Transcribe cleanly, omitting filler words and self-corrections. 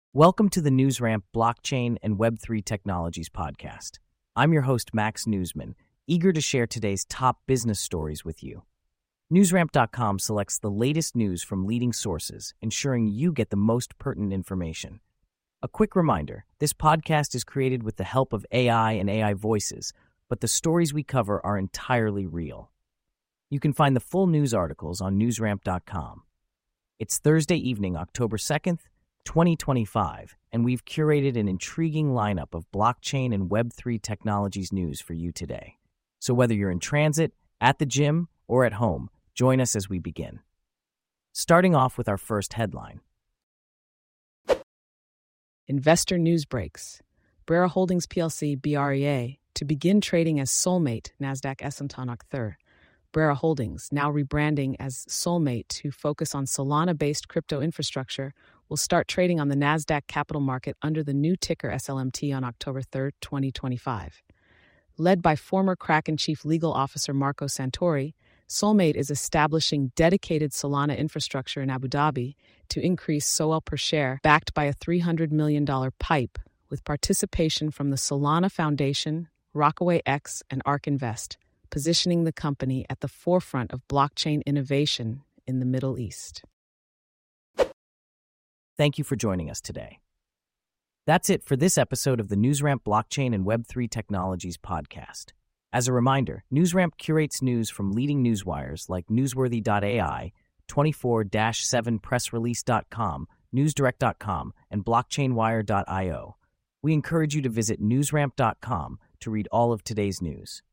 Welcome to the NewsRamp Blockchain and Web3 Technologies podcast. I'm your host, Max Newsman, eager to share today's top business stories with you. NewsRamp.com selects the latest news from leading sources, ensuring you get the most pertinent information. A quick reminder, this podcast is created with the help of AI and AI voices, but the stories we cover are entirely real. You can find the full news articles on NewsRamp.com. It's Thursday evening, October 2nd, 2025, and we've curated an intriguing lineup of blockchain and Web3 technologies news for you today. So whether you're in transit, at the gym, or at home, join us as we begin. Starting off with our first headline. Investor news breaks. Brera Holdings plc (BREA) to begin trading as Soulmate, Nasdaq S&T October. Brera Holdings, now rebranding as Soulmate to focus on Solana-based crypto infrastructure, will start trading on the Nasdaq Capital Market under the new ticker SLMT on October 3, 2025. Led by former Kraken Chief Legal Officer Marco Santori, Soulmate is establishing dedicated Solana infrastructure in Abu Dhabi to increase SOL per share, backed by a $300 million PIPE, with participation from the Solana Foundation, Rockaway X, and ARK Invest, positioning the company at the forefront of blockchain innovation in the Middle East. Thank you for joining us today. That's it for this episode of the NewsRamp Blockchain and Web3 Technologies podcast. As a reminder, NewsRamp curates news from leading newswires like Newsworthy.ai, 24-7pressrelease.com, NewsDirect.com, and BlockchainWire.io. We encourage you to visit NewsRamp.com to read all of today's news.